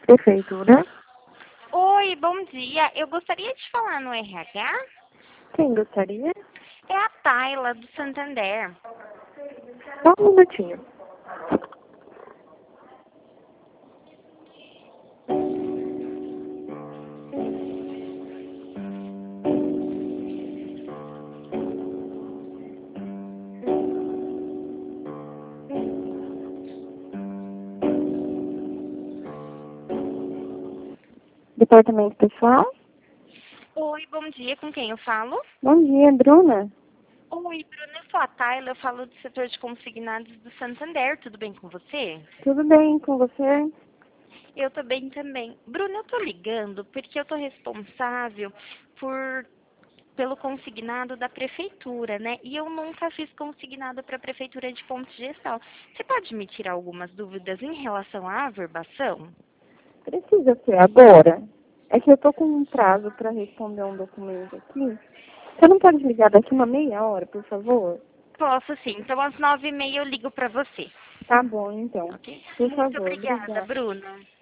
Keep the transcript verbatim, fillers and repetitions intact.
Prefeitura. Oi, bom dia. Eu gostaria de falar no R H. Quem gostaria? É a Tayla, do Santander. Só um minutinho. Departamento pessoal? Oi, bom dia. Com quem eu falo? Bom dia, Bruna. Oi, Bruna. Eu sou a Tayla. Eu falo do setor de consignados do Santander. Tudo bem com você? Tudo bem com você? Eu tô bem também. Bruna, eu tô ligando porque eu tô responsável por pelo consignado da prefeitura, né? E eu nunca fiz consignado para a prefeitura de Ponte Gestal. Você pode me tirar algumas dúvidas em relação à averbação? Precisa ser agora. É que eu tô com um prazo para responder um documento aqui. Você não pode ligar daqui uma meia hora, por favor? Posso sim. Então, às nove e meia eu ligo para você. Tá bom, então. Ok? Por Muito favor, obrigada, obrigada. Bruna.